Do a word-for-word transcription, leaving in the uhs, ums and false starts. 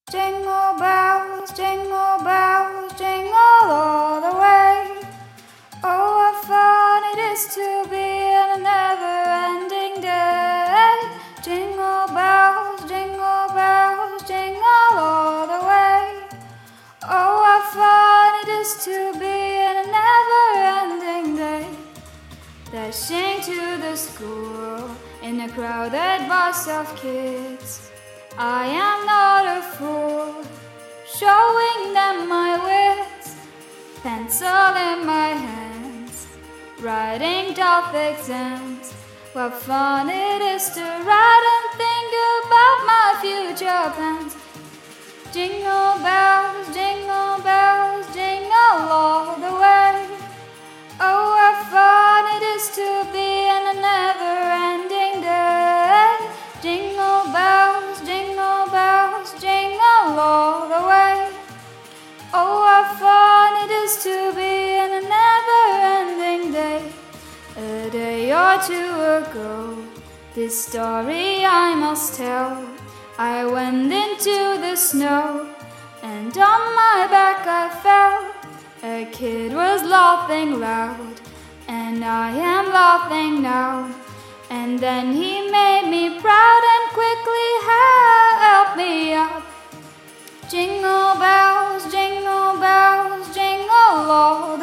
Jingle bells, jingle bells, jingle all the way. Oh, what fun it is to be in a never-ending day. Jingle bells, jingle bells, jingle all the way. Oh, what fun it is to be in a never-ending day. Dashing to the school in a crowded bus of kids. I am not a fool, showing them my wits. Pencil in my hands, writing tough exams. What fun it is to write and think about my future plans. Jingle bells, jingle bells, jingle all the way. Oh, what fun it is to be in a never-ending day. Jingle bells, jingle bells, jingle all the way. Oh, what fun it is to be in a never-ending day. A day or two ago, this story I must tell. I went into the snow, and on my back I fell. A kid was laughing loud, and I am laughing now. And then he made me proud and quickly helped me up. Jingle bells, jingle bells, jingle all